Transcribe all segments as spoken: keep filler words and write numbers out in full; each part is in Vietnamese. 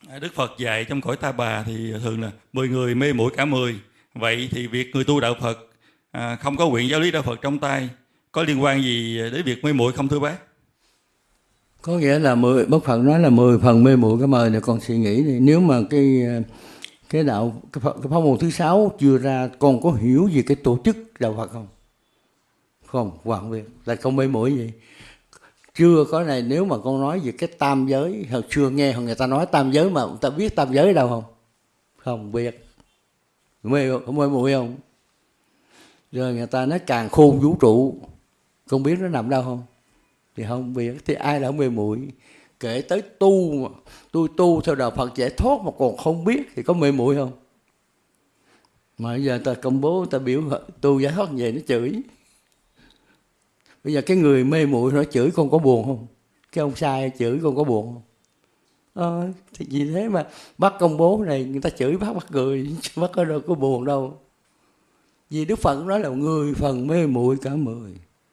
Đức Phật dạy trong cõi Ta Bà thì thường là mười người mê muội cả mười. Vậy thì việc người tu đạo Phật à, không có quyển giáo lý đạo Phật trong tay có liên quan gì đến việc mê muội không thưa bác? Có nghĩa là mười, Đức Phật nói là mười phần mê muội cả mười này, con suy nghĩ đi. Nếu mà cái cái đạo cái, Phật, cái pháp môn thứ sáu chưa ra, con có hiểu gì cái tổ chức đạo Phật không? Không, hoàn việc là không mê muội gì. Chưa có này, nếu mà con nói về cái tam giới, hồi xưa nghe người ta nói tam giới mà người ta biết tam giới đâu không? Không biết. Mê không mê muội không? Rồi người ta nói càng khôn vũ trụ, con biết nó nằm đâu không? Thì không biết. Thì ai đã mê muội? Kể tới tu mà tôi tu theo đạo Phật giải thoát mà còn không biết thì có mê muội không? Mà bây giờ ta công bố, ta biểu tu giải thoát về nó chửi. Bây giờ cái người mê muội nó chửi con có buồn không? Cái ông sai chửi con có buồn không? Ờ, thì vì thế mà bác công bố này người ta chửi bác bắt cười, bác có đâu có buồn đâu. Vì Đức Phật nói là người phần mê muội cả mười.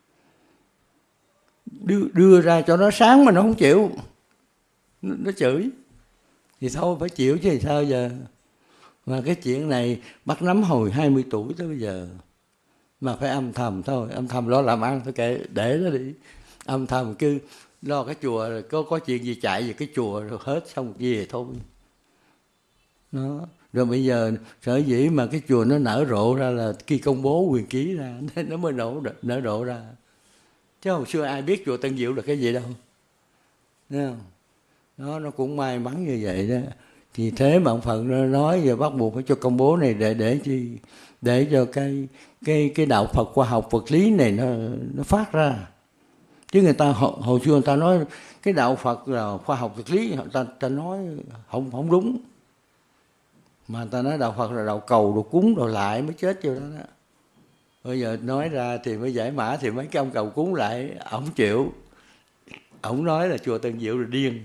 Đưa, đưa ra cho nó sáng mà nó không chịu, nó, nó chửi thì thôi phải chịu chứ sao giờ. Mà cái chuyện này bác nắm hồi hai mươi tuổi tới bây giờ mà phải âm thầm thôi, âm thầm lo làm ăn thôi, kệ để nó đi. Âm thầm cứ lo cái chùa rồi có có chuyện gì chạy về cái chùa rồi hết xong về thôi. Nó rồi bây giờ sở dĩ mà cái chùa nó nở rộ ra là khi công bố quyền ký ra nó mới nổ nở rộ ra, chứ hồi xưa ai biết chùa Tân Diệu là cái gì đâu. Thấy không? Đó, nó cũng may mắn như vậy đó. Thì thế mà ông Phật nói giờ bắt buộc phải cho công bố này để để chi? Để cho cái cái cái đạo Phật khoa học vật lý này nó nó phát ra. Chứ người ta hồi, hồi xưa người ta nói cái đạo Phật là khoa học vật lý, người ta, ta nói không không đúng. Mà người ta nói đạo Phật là đạo cầu, đồ cúng, đồ lại mới chết vô đó đó. Bây giờ nói ra thì mới giải mã, thì mấy cái ông cầu cúng lại ổng chịu. Ổng nói là chùa Tân Diệu là điên.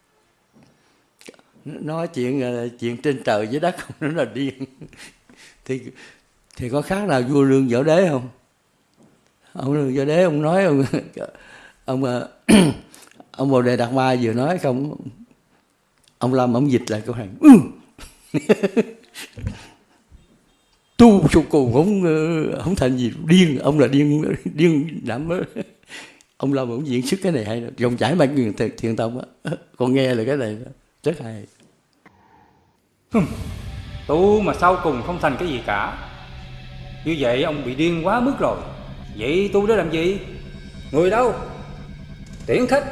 Nói chuyện chuyện trên trời dưới đất không, nó là điên. thì thì có khác nào vua Lương Võ Đế không? Ông Lương Võ Đế ông nói ông ông ông Bồ Đề Đạt Ma vừa nói không, ông Lâm ông dịch lại câu hàng tu sau cùng không không thành gì, điên. Ông là điên điên đảm đó. Ông Lâm ông diễn xuất cái này hay, dòng chảy mạch quyền thiền tông á, con nghe là cái này rất hay. Tu mà sau cùng không thành cái gì cả, như vậy ông bị điên quá mức rồi. Vậy tu để làm gì? Người đâu? Tiễn khách.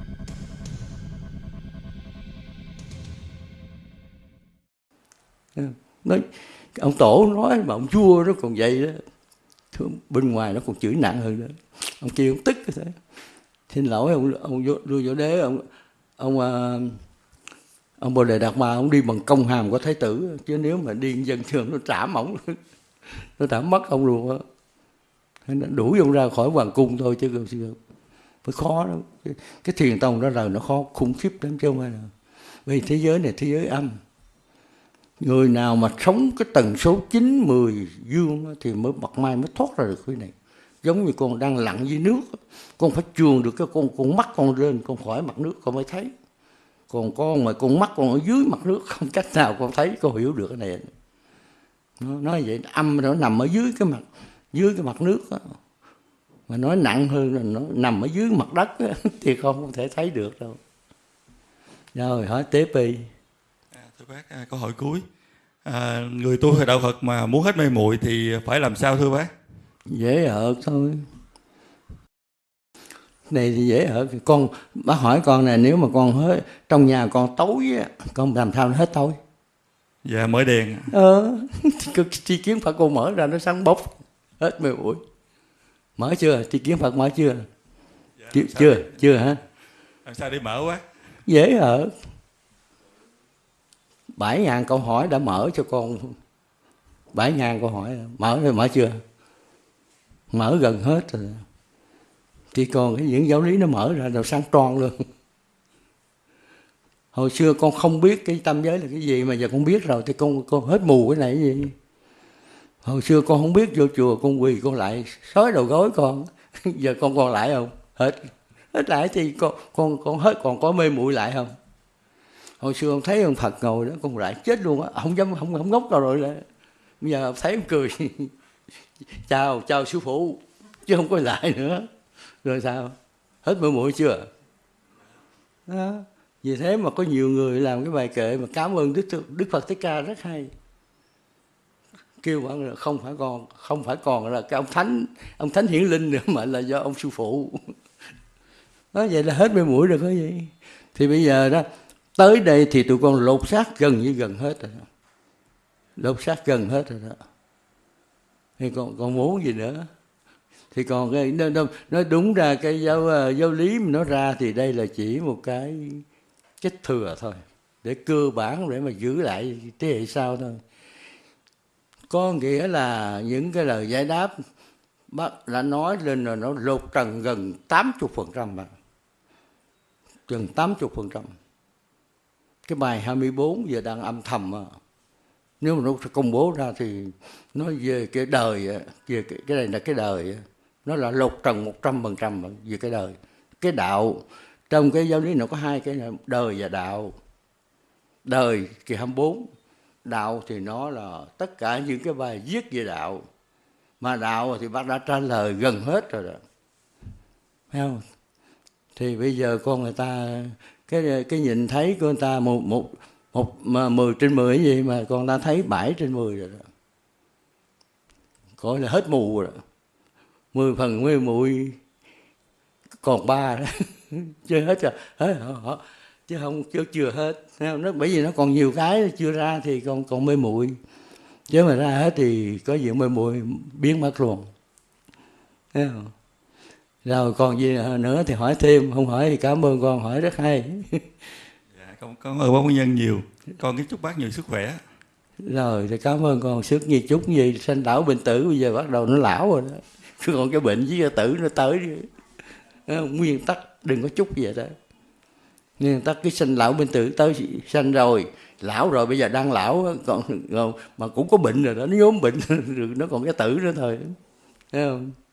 Nói ông Tổ nói mà ông vua nó còn vậy đó, bên ngoài nó còn chửi nặng hơn đó. Ông kia ông tức thế. Xin lỗi ông ông Lương Võ Đế, ông ông ông Bồ Đề Đạt Ma ông đi bằng công hàm của thái tử, chứ nếu mà điên dân thường nó trảm ổng, nó trảm mất ông luôn á. Nó đuổi ông ra khỏi hoàng cung thôi chứ không phải khó đâu. Cái, cái thiền tông đó là nó khó khủng khiếp lắm chứ không phải nào. Vì thế giới này thế giới âm. Người nào mà sống cái tần số chín, mười dương thì mới bật mai mới thoát ra được cái này. Giống như con đang lặn dưới nước, con phải chuồn được cái con con mắt con lên, con khỏi mặt nước con mới thấy. Còn con mà con mắt con ở dưới mặt nước không cách nào con thấy, con hiểu được cái này. Nó nói vậy, âm nó nằm ở dưới cái mặt dưới cái mặt nước đó. Mà nói nặng hơn là nó nằm ở dưới mặt đất đó, thì con không thể thấy được đâu. Rồi hỏi tiếp đi. À, thưa bác, à, câu hỏi cuối. À, người tu theo đạo Phật mà muốn hết mê muội thì phải làm sao thưa bác? Dễ hợt thôi. Này thì dễ hợt. Con bác hỏi con này, nếu mà con hết trong nhà con tối á, con làm sao nó hết tối? Dạ mở đèn. Ờ, tri kiến Phật con mở ra nó sáng bốc hết mê muội. Mở chưa? Tri kiến Phật mở chưa? Dạ, chưa chưa, để, chưa hả? Làm sao để mở quá? Dễ hợt. Bảy ngàn câu hỏi đã mở cho con. Bảy ngàn câu hỏi mở rồi, mở chưa? Mở gần hết rồi. Chỉ còn cái những giáo lý nó mở ra rồi sáng tròn luôn. Hồi xưa con không biết cái tam giới là cái gì, mà giờ con biết rồi thì con con hết mù cái này cái gì. Hồi xưa con không biết, vô chùa con quỳ con lại xói đầu gối con. Giờ con còn lại không? Hết. Hết lại thì con con con hết còn có mê muội lại không? Hồi xưa ông thấy ông Phật ngồi đó con lại chết luôn á, không dám không không ngốc đâu rồi lại. Bây giờ ông thấy ông cười chào chào sư phụ chứ không có lại nữa. Rồi sao, hết mưa muội chưa đó. Vì thế mà có nhiều người làm cái bài kệ mà cảm ơn Đức Đức Phật Thích Ca rất hay, kêu bạn là không phải còn không phải còn là cái ông thánh ông thánh hiển linh nữa, mà là do ông sư phụ. Nói vậy là hết mê mũi rồi có gì. Thì bây giờ đó tới đây thì tụi con lột xác gần như gần hết rồi đó. Lột xác gần hết rồi đó. Thì còn còn muốn gì nữa. Thì còn cái nó, nó đúng ra cái giáo giáo lý mà nó ra thì đây là chỉ một cái kết thừa thôi, để cơ bản để mà giữ lại thế hệ sau thôi. Có nghĩa là những cái lời giải đáp bác đã nói lên là nó lột trần gần tám mươi phần trăm mà. Gần tám mươi phần trăm. Cái bài hai mươi bốn giờ đang âm thầm mà. Nếu mà nó công bố ra thì nói về cái đời, về cái, cái này là cái đời, nó là lột trần một trăm phần trăm về cái đời. Cái đạo, trong cái giáo lý nó có hai cái này, đời và đạo. Đời kỳ hai mươi bốn, đạo thì nó là tất cả những cái bài viết về đạo. Mà đạo thì bác đã trả lời gần hết rồi đó. Thấy không? Thì bây giờ con người ta, cái cái nhìn thấy của người ta một, một, một mà mười trên mười cái gì mà con ta thấy bảy trên mười rồi đó. Gọi là hết mù rồi đó. mười phần mười muội còn ba đó. Chưa hết rồi. Hết, chứ không chứ chưa hết. Nó bởi vì nó còn nhiều cái chưa ra thì còn còn mê muội. Chứ mà ra hết thì có gì mê muội biến mất luôn. Thấy không? Rồi còn gì nữa thì hỏi thêm, không hỏi thì cảm ơn con hỏi rất hay. Dạ, con cảm ơn bác nhân nhiều. Con kính chúc bác nhiều sức khỏe. Rồi thì cảm ơn con, sức như chút gì sanh lão bệnh tử bây giờ bắt đầu nó lão rồi đó. Còn cái bệnh với cái tử nó tới. Nguyên tắc đừng có chút vậy đó. Nguyên tắc cái sanh lão bệnh tử tới sanh rồi, lão rồi bây giờ đang lão còn, còn mà cũng có bệnh rồi đó, nó nhóm bệnh rồi nó còn cái tử nữa thôi. Thấy không?